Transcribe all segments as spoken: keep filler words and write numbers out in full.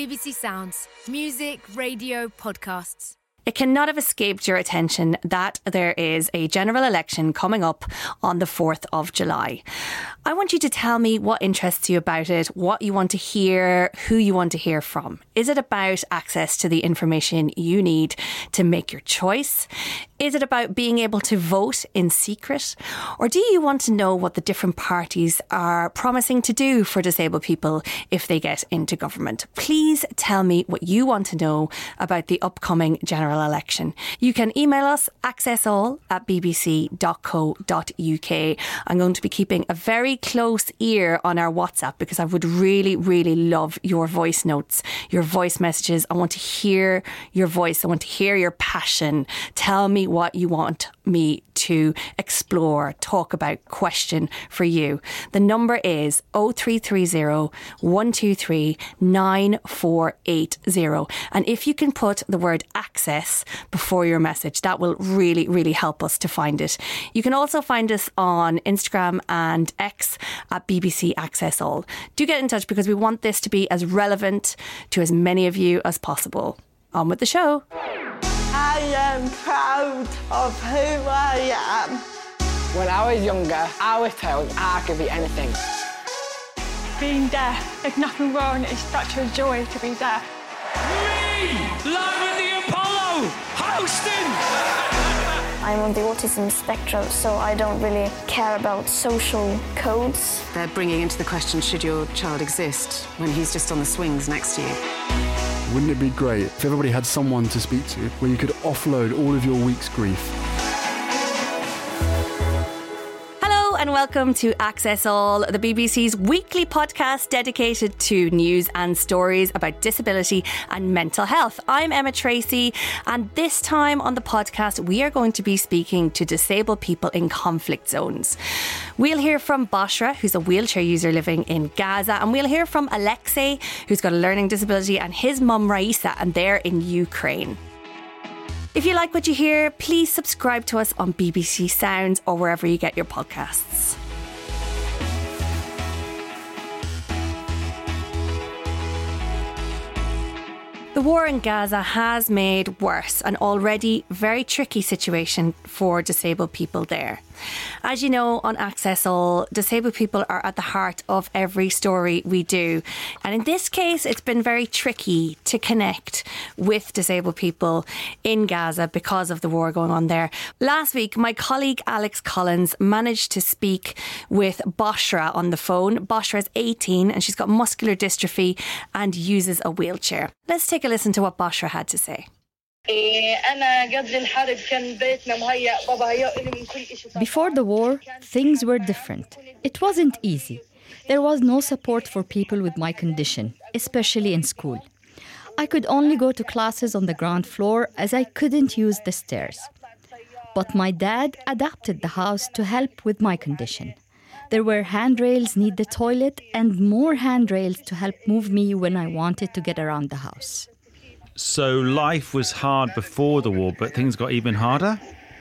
B B C Sounds. Music, radio, podcasts. It cannot have escaped your attention that there is a general election coming up on the fourth of July. I want you to tell me what interests you about it, what you want to hear, who you want to hear from. Is it about access to the information you need to make your choice? Is it about being able to vote in secret? Or do you want to know what the different parties are promising to do for disabled people if they get into government? Please tell me what you want to know about the upcoming general election. You can email us accessall at b b c dot co dot u k. I'm going to be keeping a very close ear on our WhatsApp because I would really, really love your voice notes, your voice messages. I want to hear your voice. I want to hear your passion. Tell me what you want me to explore, talk about, question for you. The number is oh three three oh, one two three, nine four eight oh. And if you can put the word access before your message, that will really, really help us to find it. You can also find us on Instagram and X at B B C Access All. Do get in touch because we want this to be as relevant to as many of you as possible. On with the show. I am proud of who I am. When I was younger, I was told I could be anything. Being deaf, there's nothing wrong. It's such a joy to be deaf. Me! Live at the Apollo! Hosting! I'm on the autism spectrum, so I don't really care about social codes. They're bringing into the question, should your child exist when he's just on the swings next to you? Wouldn't it be great if everybody had someone to speak to where you could offload all of your week's grief? Hello and welcome to Access All, the B B C's weekly podcast dedicated to news and stories about disability and mental health. I'm Emma Tracy, and this time on the podcast we are going to be speaking to disabled people in conflict zones. We'll hear from Bashra, who's a wheelchair user living in Gaza, and we'll hear from Alexei, who's got a learning disability, and his mum Raisa, and they're in Ukraine. If you like what you hear, please subscribe to us on B B C Sounds or wherever you get your podcasts. The war in Gaza has made worse an already very tricky situation for disabled people there. As you know, on Access All, disabled people are at the heart of every story we do. And in this case, it's been very tricky to connect with disabled people in Gaza because of the war going on there. Last week, my colleague Alex Collins managed to speak with Bashra on the phone. Bashra is eighteen and she's got muscular dystrophy and uses a wheelchair. Let's take a listen to what Bashra had to say. Before the war, things were different. It wasn't easy. There was no support for people with my condition, especially in school. I could only go to classes on the ground floor as I couldn't use the stairs. But my dad adapted the house to help with my condition. There were handrails near the toilet and more handrails to help move me when I wanted to get around the house. So life was hard before the war, but things got even harder?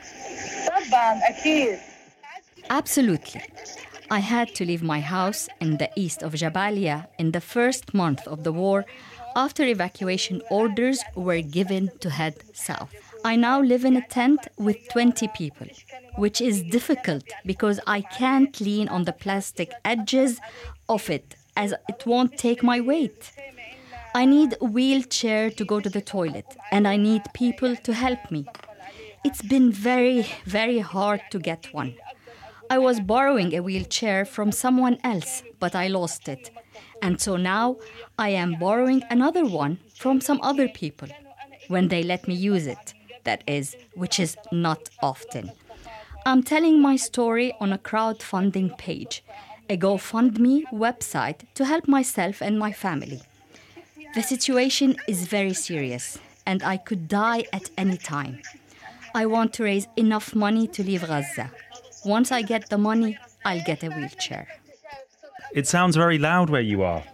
Absolutely. I had to leave my house in the east of Jabalia in the first month of the war after evacuation orders were given to head south. I now live in a tent with twenty people, which is difficult because I can't lean on the plastic edges of it as it won't take my weight. I need a wheelchair to go to the toilet, and I need people to help me. It's been very, very hard to get one. I was borrowing a wheelchair from someone else, but I lost it. And so now I am borrowing another one from some other people, when they let me use it, that is, which is not often. I'm telling my story on a crowdfunding page, a GoFundMe website to help myself and my family. The situation is very serious, and I could die at any time. I want to raise enough money to leave Gaza. Once I get the money, I'll get a wheelchair. It sounds very loud where you are.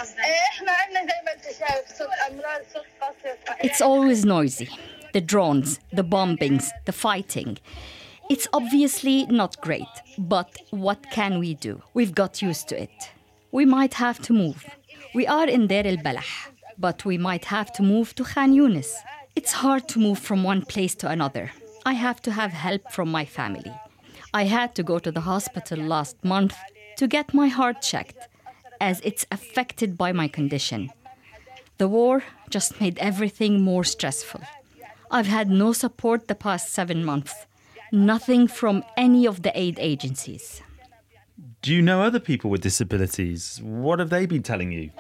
It's always noisy. The drones, the bombings, the fighting. It's obviously not great, but what can we do? We've got used to it. We might have to move. We are in Deir el-Balah. but we might have to move to Khan Yunis. It's hard to move from one place to another. I have to have help from my family. I had to go to the hospital last month to get my heart checked, as it's affected by my condition. The war just made everything more stressful. I've had no support the past seven months. Nothing from any of the aid agencies. Do you know other people with disabilities? What have they been telling you?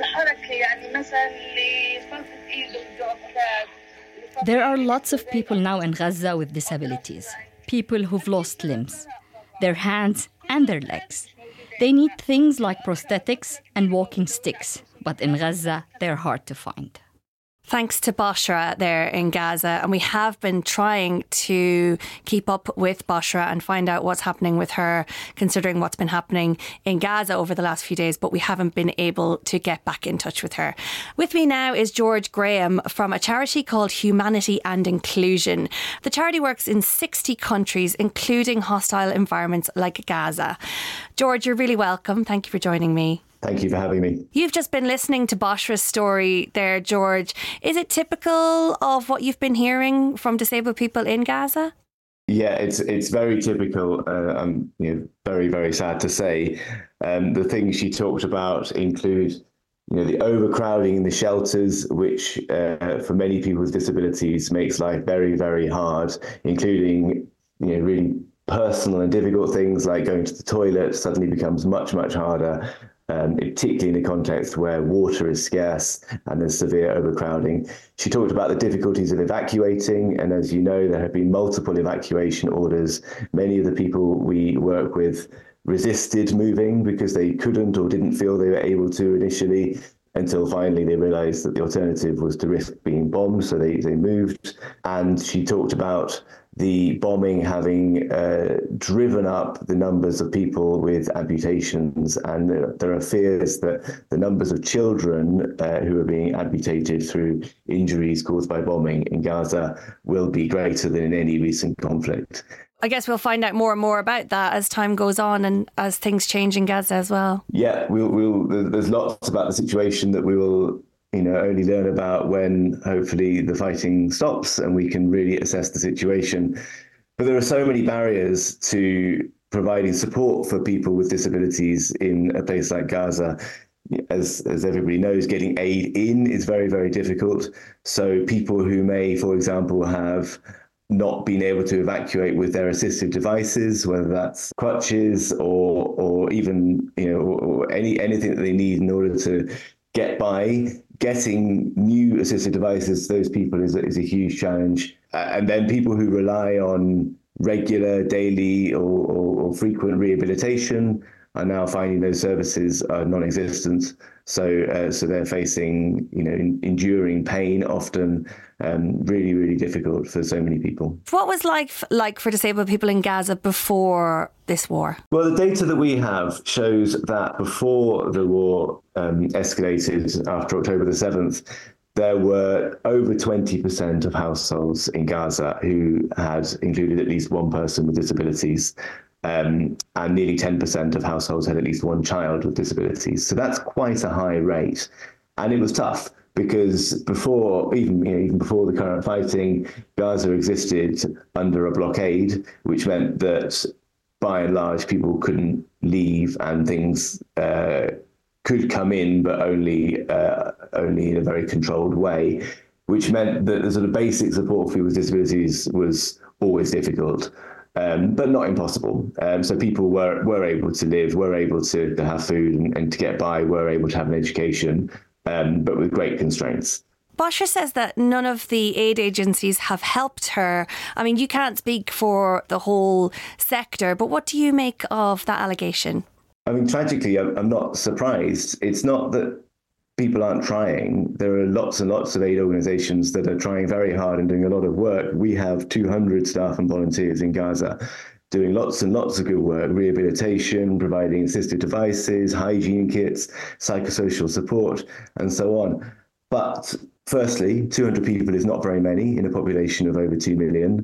There are lots of people now in Gaza with disabilities. People who've lost limbs, their hands and their legs. They need things like prosthetics and walking sticks, but in Gaza, they're hard to find. Thanks to Boshra there in Gaza. And we have been trying to keep up with Boshra and find out what's happening with her, considering what's been happening in Gaza over the last few days, but we haven't been able to get back in touch with her. With me now is George Graham from a charity called Humanity and Inclusion. The charity works in sixty countries, including hostile environments like Gaza. George, you're really welcome. Thank you for joining me. Thank you for having me. You've just been listening to Boshra's story there, George. Is it typical of what you've been hearing from disabled people in Gaza? Yeah, it's it's very typical. Uh, I'm you know, very, very sad to say. Um, the things she talked about include you know, the overcrowding in the shelters, which uh, for many people with disabilities makes life very, very hard, including you know, really personal and difficult things like going to the toilet suddenly becomes much, much harder. Um, particularly in a context where water is scarce and there's severe overcrowding. She talked about the difficulties of evacuating, and as you know, there have been multiple evacuation orders. Many of the people we work with resisted moving because they couldn't or didn't feel they were able to initially, until finally they realised that the alternative was to risk being bombed, so they, they moved. And she talked about the bombing having uh, driven up the numbers of people with amputations, and there, there are fears that the numbers of children uh, who are being amputated through injuries caused by bombing in Gaza will be greater than in any recent conflict. I guess we'll find out more and more about that as time goes on and as things change in Gaza as well. Yeah, we'll, we'll, there's lots about the situation that we will you know, only learn about when hopefully the fighting stops and we can really assess the situation. But there are so many barriers to providing support for people with disabilities in a place like Gaza. As, as everybody knows, getting aid in is very, very difficult. So people who may, for example, have not been able to evacuate with their assistive devices, whether that's crutches or or even you know or, or any anything that they need in order to get by, getting new assistive devices to those people is a, is a huge challenge. Uh, and then people who rely on regular, daily or, or, or frequent rehabilitation are now finding those services are non-existent. So uh, so they're facing, you know, in, enduring pain, often um, really, really difficult for so many people. What was life like for disabled people in Gaza before this war? Well, the data that we have shows that before the war um, escalated after October the seventh, there were over twenty percent of households in Gaza who had included at least one person with disabilities. Um, and nearly ten percent of households had at least one child with disabilities. So that's quite a high rate. And it was tough because before, even, you know, even before the current fighting, Gaza existed under a blockade, which meant that by and large people couldn't leave and things uh, could come in, but only uh, only in a very controlled way, which meant that the sort of basic support for people with disabilities was always difficult. Um, but not impossible. Um, so people were were able to live, were able to, to have food and, and to get by, were able to have an education, um, but with great constraints. Boshra says that none of the aid agencies have helped her. I mean, you can't speak for the whole sector, but what do you make of that allegation? I mean, tragically, I'm, I'm not surprised. It's not that people aren't trying. There are lots and lots of aid organisations that are trying very hard and doing a lot of work. We have two hundred staff and volunteers in Gaza doing lots and lots of good work, rehabilitation, providing assistive devices, hygiene kits, psychosocial support, and so on. But firstly, two hundred people is not very many in a population of over two million.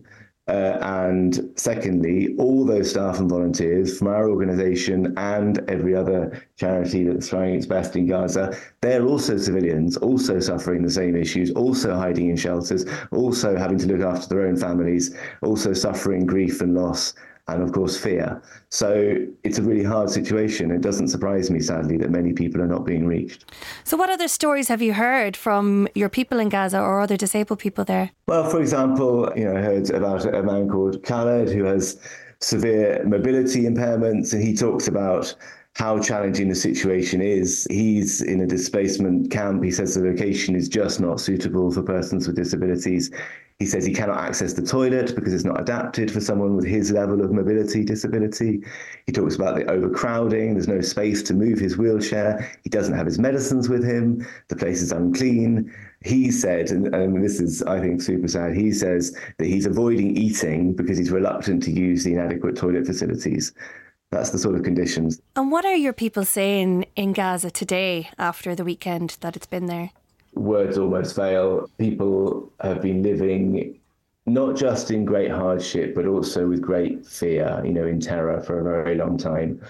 Uh, and secondly, all those staff and volunteers from our organisation and every other charity that's trying its best in Gaza, they're also civilians, also suffering the same issues, also hiding in shelters, also having to look after their own families, also suffering grief and loss, and of course fear. So it's a really hard situation. It doesn't surprise me, sadly, that many people are not being reached. So what other stories have you heard from your people in Gaza or other disabled people there? Well, for example, you know, I heard about a man called Khaled who has severe mobility impairments, and he talks about how challenging the situation is. He's in a displacement camp. He says the location is just not suitable for persons with disabilities. He says he cannot access the toilet because it's not adapted for someone with his level of mobility disability. He talks about the overcrowding. There's no space to move his wheelchair. He doesn't have his medicines with him. The place is unclean. He said, and, and this is, I think, super sad, he says that he's avoiding eating because he's reluctant to use the inadequate toilet facilities. That's the sort of conditions. And what are your people saying in Gaza today after the weekend that it's been there? Words almost fail. People have been living not just in great hardship, but also with great fear, you know, in terror for a very long time.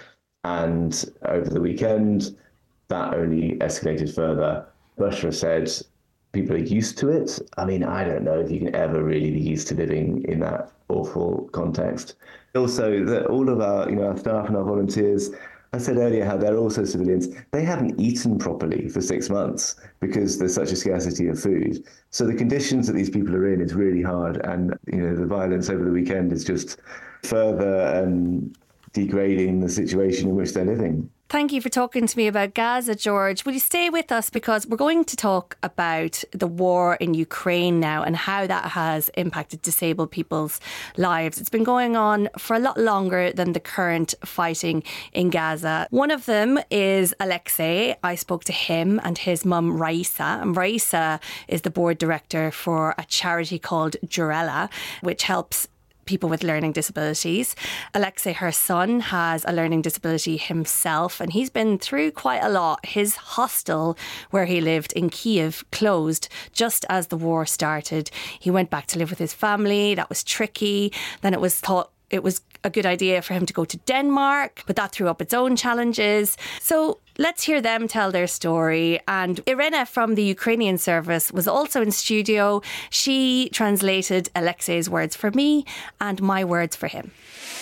And over the weekend, that only escalated further. Bushra said people are used to it. I mean, I don't know if you can ever really be used to living in that awful context. Also, that all of our, you know, our staff and our volunteers, I said earlier how they're also civilians. They haven't eaten properly for six months because there's such a scarcity of food. So the conditions that these people are in is really hard. And, you know, the violence over the weekend is just further um, degrading the situation in which they're living. Thank you for talking to me about Gaza, George. Will you stay with us, because we're going to talk about the war in Ukraine now and how that has impacted disabled people's lives. It's been going on for a lot longer than the current fighting in Gaza. One of them is Alexei. I spoke to him and his mum, Raisa. And Raisa is the board director for a charity called Jurella, which helps people with learning disabilities. Alexei, her son, has a learning disability himself, and he's been through quite a lot. His hostel where he lived in Kiev closed just as the war started. He went back to live with his family. That was tricky. Then it was thought it was a good idea for him to go to Denmark, but that threw up its own challenges. So let's hear them tell their story. And Irena from the Ukrainian service was also in studio. She translated Alexei's words for me and my words for him.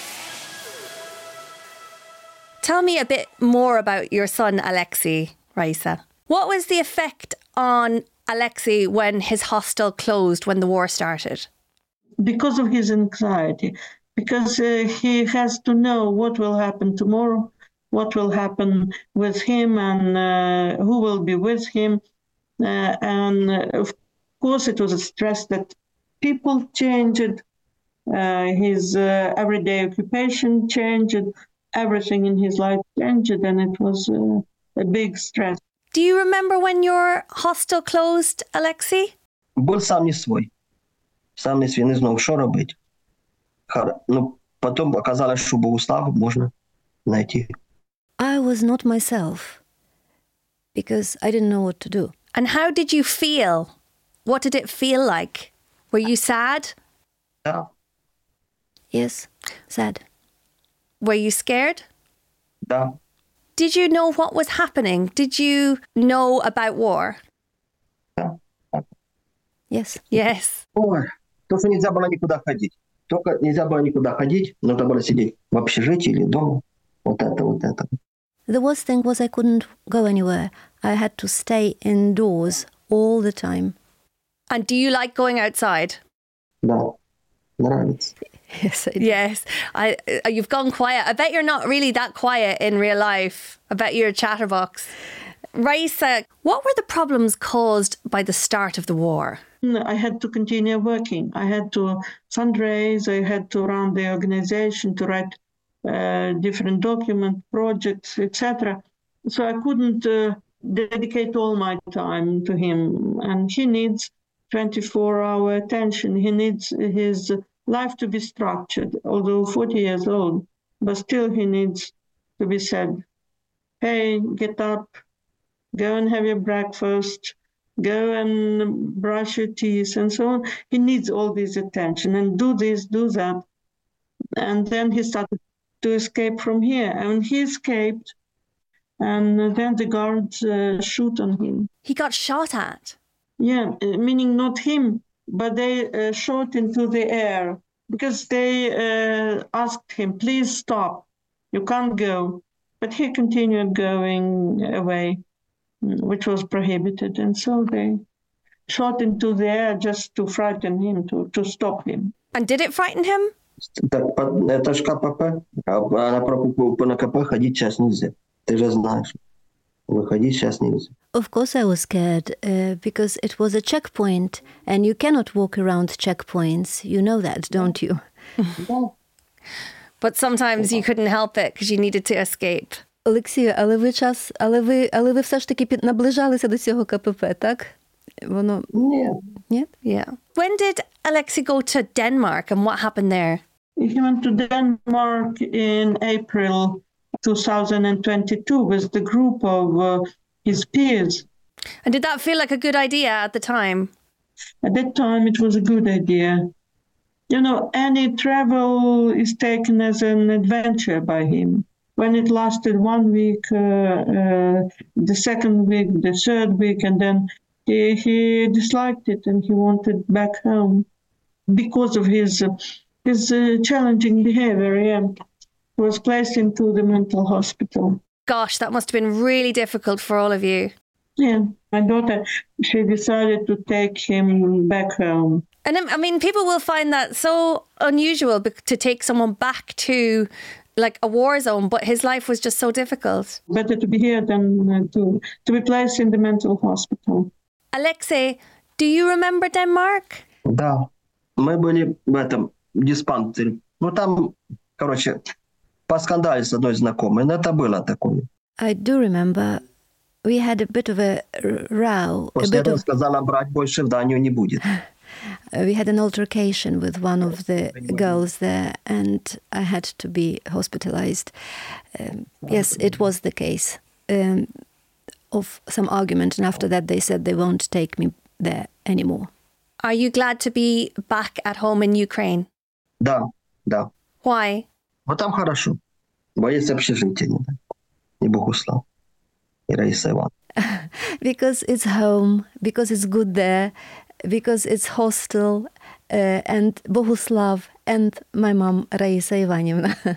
Tell me a bit more about your son, Alexei, Raisa. What was the effect on Alexei when his hostel closed when the war started? Because of his anxiety. Because uh, he has to know what will happen tomorrow, what will happen with him, and uh, who will be with him. Uh, and uh, of course, it was a stress that people changed, uh, his uh, everyday occupation changed, everything in his life changed, and it was uh, a big stress. Do you remember when your hostel closed, Alexei? Був сам не свой. Сам не свій, не знав, що робити. Ну, потом оказалось, что Богуслав можно найти. I was not myself because I didn't know what to do. And how did you feel? What did it feel like? Were you sad? Yeah. Yes, sad. Were you scared? Yeah. Did you know what was happening? Did you know about war? Yeah. Yes. Yes. Ой, то, что нельзя было никуда ходить. Только нельзя было никуда ходить, нужно было сидеть в общежитии или дома. Вот это, вот это. The worst thing was I couldn't go anywhere. I had to stay indoors all the time. And do you like going outside? Да, нравится. Yes, yes. I, you've gone quiet. I bet you're not really that quiet in real life. I bet you're a chatterbox. Raisa, what were the problems caused by the start of the war? I had to continue working. I had to fundraise. I had to run the organization, to write uh, different document projects, et cetera. So I couldn't uh, dedicate all my time to him. And he needs twenty-four hour attention. He needs his life to be structured, although forty years old, but still he needs to be said, hey, get up, go and have your breakfast, go and brush your teeth and so on. He needs all this attention and do this, do that. And then he started to escape from here. And he escaped, and then the guards uh, shoot on him. He got shot at? Yeah, meaning not him, but they uh, shot into the air because they uh, asked him, please stop, you can't go. But he continued going away, which was prohibited. And so they shot into the air just to frighten him, to, to stop him. And did it frighten him? Так, это ж КПП. А на по на КП ходить сейчас нельзя. Ты же знаешь. Выходить сейчас нельзя. Of course I was scared, uh, because it was a checkpoint, and you cannot walk around checkpoints. You know that, don't you? But sometimes you couldn't help it because you needed to escape. Олексію, але ви час, але ви, але ви все ж таки під, наближалися до цього КПП, так? Воно... Ні. Ні? Yeah. When did Alexei go to Denmark and what happened there? He went to Denmark in April two thousand twenty-two with the group of uh, his peers. And did that feel like a good idea at the time? At that time, it was a good idea. You know, any travel is taken as an adventure by him. When it lasted one week, uh, uh, the second week, the third week, and then he, he disliked it and he wanted back home because of his uh, his uh, challenging behavior. Yeah. He was placed into the mental hospital. Gosh, that must have been really difficult for all of you. Yeah, my daughter, she decided to take him back home. And I mean, people will find that so unusual to take someone back to like a war zone, but his life was just so difficult. Better to be here than uh, to, to be placed in the mental hospital. Alexei, do you remember Denmark? Да, мы были в этом диспансере. Ну там, короче, поскандали с одной знакомой, но это было такое. I do remember we had a bit of a row. После a bit этого of... сказала, брать больше в Данию не будет. We had an altercation with one of the girls there, and I had to be hospitalized. Um, yes, it was the case um, of some argument, and after that they said they won't take me there anymore. Are you glad to be back at home in Ukraine? Да, да. Why? Вот там хорошо. Боец общежития, и Богуслав, и Раиса Ивановна. Because it's home, because it's good there, because it's hostel, uh, and Bohuslav and my mom, Raisa Ivanivna.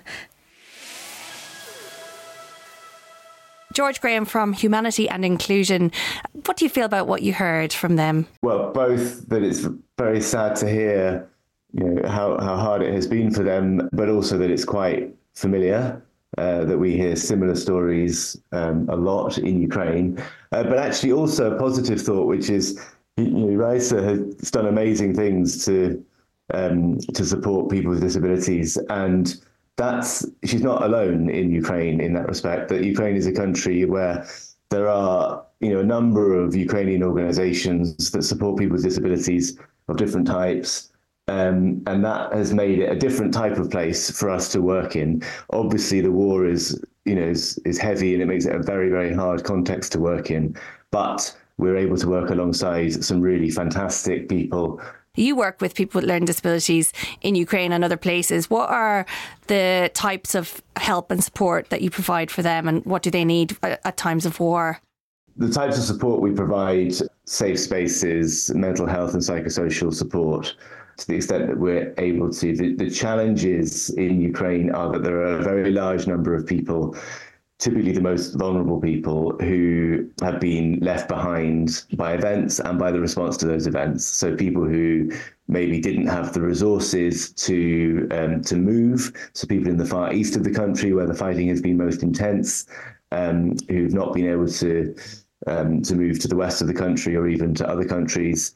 George Graham from Humanity and Inclusion. What do you feel about what you heard from them? Well, both that it's very sad to hear, you know, how, how hard it has been for them, but also that it's quite familiar, uh, that we hear similar stories um, a lot in Ukraine. Uh, but actually also a positive thought, which is, you know, Raisa has done amazing things to um, to support people with disabilities, and that's she's not alone in Ukraine in that respect. That Ukraine is a country where there are, you know, a number of Ukrainian organizations that support people with disabilities of different types. Um, and that has made it a different type of place for us to work in. Obviously, the war is, you know, is, is heavy, and it makes it a very, very hard context to work in. But we're able to work alongside some really fantastic people. You work with people with learning disabilities in Ukraine and other places. What are the types of help and support that you provide for them, and what do they need at, at times of war? The types of support we provide: safe spaces, mental health and psychosocial support, to the extent that we're able to. The, the challenges in Ukraine are that there are a very large number of people, typically the most vulnerable people, who have been left behind by events and by the response to those events. So people who maybe didn't have the resources to um, to move. So people in the far east of the country where the fighting has been most intense, um, who've not been able to um, to move to the west of the country or even to other countries,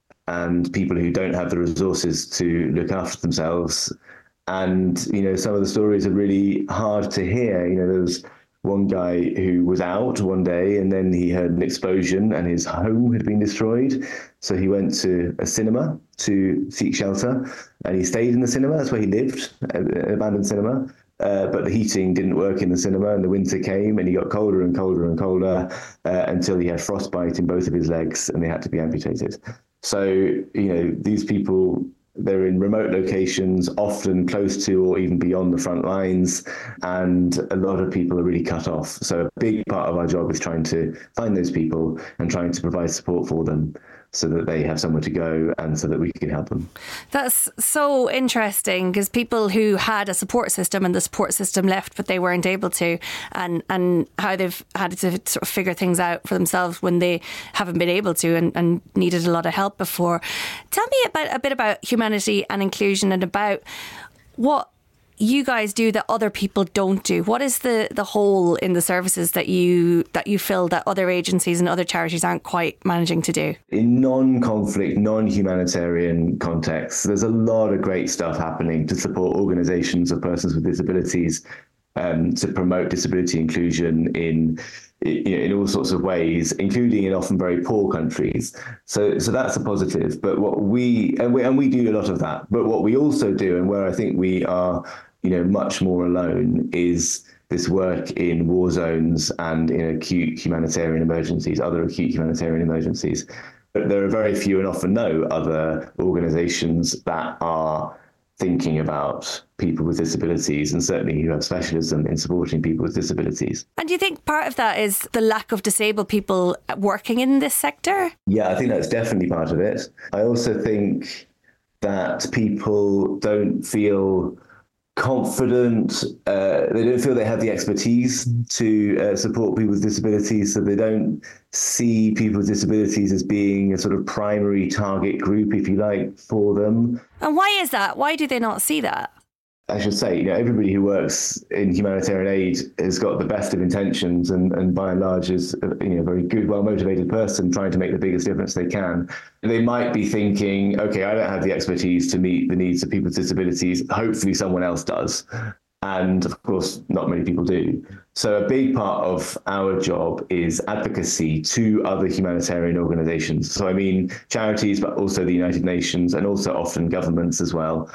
and people who don't have the resources to look after themselves. And, you know, some of the stories are really hard to hear. You know, there was one guy who was out one day and then he heard an explosion and his home had been destroyed. So he went to a cinema to seek shelter, and he stayed in the cinema. That's where he lived, an abandoned cinema. Uh, but the heating didn't work in the cinema, and the winter came, and he got colder and colder and colder uh, until he had frostbite in both of his legs, and they had to be amputated. So, you know, these people, they're in remote locations, often close to or even beyond the front lines, and a lot of people are really cut off. So a big part of our job is trying to find those people and trying to provide support for them, so that they have somewhere to go and so that we can help them. That's so interesting, because people who had a support system and the support system left but they weren't able to, and, and how they've had to sort of figure things out for themselves when they haven't been able to and, and needed a lot of help before. Tell me about a bit about humanity and inclusion and about what you guys do that other people don't do. What is the, the hole in the services that you that you fill that other agencies and other charities aren't quite managing to do? In non-conflict, non-humanitarian contexts, there's a lot of great stuff happening to support organisations of persons with disabilities, um, to promote disability inclusion in in all sorts of ways, including in often very poor countries. So, so that's a positive. But what we and we and we do a lot of that. But what we also do, and where I think we are, you know, much more alone, is this work in war zones and in acute humanitarian emergencies, other acute humanitarian emergencies. But there are very few and often no other organisations that are thinking about people with disabilities, and certainly who have specialism in supporting people with disabilities. And do you think part of that is the lack of disabled people working in this sector? Yeah, I think that's definitely part of it. I also think that people don't feel confident, uh, they don't feel they have the expertise to uh, support people with disabilities, so they don't see people with disabilities as being a sort of primary target group, if you like, for them. And why is that? Why do they not see that? I should say, you know, everybody who works in humanitarian aid has got the best of intentions, and, and by and large is, you know, a very good, well-motivated person trying to make the biggest difference they can. They might be thinking, okay, I don't have the expertise to meet the needs of people with disabilities. Hopefully someone else does. And of course, not many people do. So a big part of our job is advocacy to other humanitarian organizations. So I mean, charities, but also the United Nations, and also often governments as well,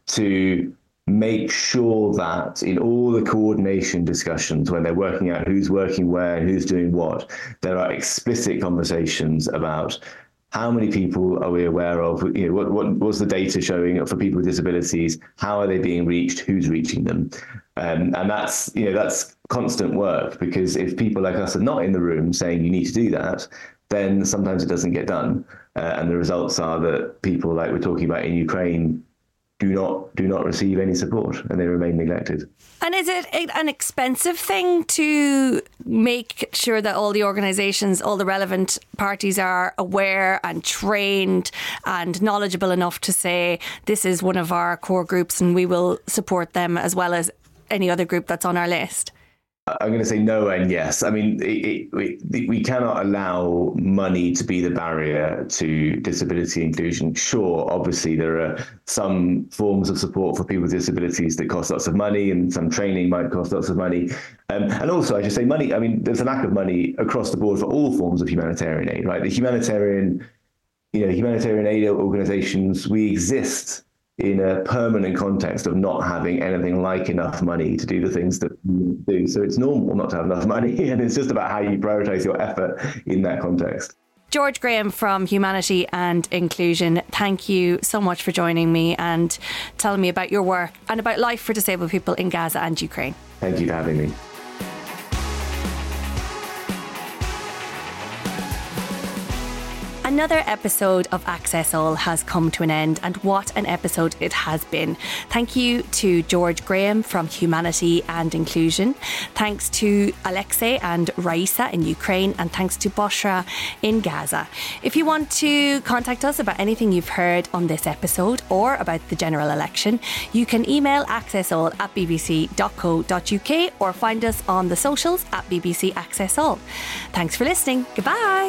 to make sure that in all the coordination discussions, when they're working out who's working where and who's doing what, there are explicit conversations about how many people are we aware of, you know, what, what was the data showing for people with disabilities, how are they being reached, who's reaching them. Um, and that's, you know, that's constant work, because if people like us are not in the room saying you need to do that, then sometimes it doesn't get done. Uh, and the results are that people like we're talking about in Ukraine do not do not receive any support, and they remain neglected. And is it an expensive thing to make sure that all the organisations, all the relevant parties are aware and trained and knowledgeable enough to say this is one of our core groups and we will support them as well as any other group that's on our list? I'm going to say no and yes. I mean, it, it, we, we cannot allow money to be the barrier to disability inclusion. Sure, obviously there are some forms of support for people with disabilities that cost lots of money, and some training might cost lots of money. Um, and also, I should say money, I mean, there's a lack of money across the board for all forms of humanitarian aid, right? The humanitarian, you know, humanitarian aid organizations, we exist in a permanent context of not having anything like enough money to do the things that we do. So it's normal not to have enough money, and it's just about how you prioritise your effort in that context. George Graham from Humanity and Inclusion, thank you so much for joining me and telling me about your work and about life for disabled people in Gaza and Ukraine. Thank you for having me. Another episode of Access All has come to an end, and what an episode it has been. Thank you to George Graham from Humanity and Inclusion. Thanks to Alexei and Raisa in Ukraine, and thanks to Boshra in Gaza. If you want to contact us about anything you've heard on this episode or about the general election, you can email accessall at b b c dot co dot u k or find us on the socials at B B C Access All. Thanks for listening. Goodbye.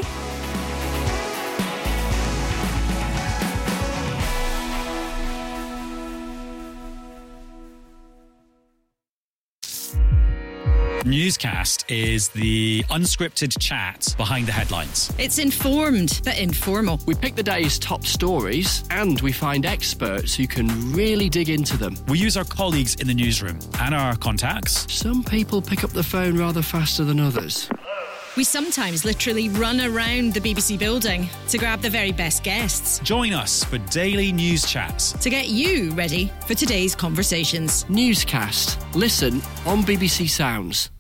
Newscast is the unscripted chat behind the headlines. It's informed but informal. We pick the day's top stories and we find experts who can really dig into them. We use our colleagues in the newsroom and our contacts. Some people pick up the phone rather faster than others. We sometimes literally run around the B B C building to grab the very best guests. Join us for daily news chats to get you ready for today's conversations. Newscast. Listen on B B C Sounds.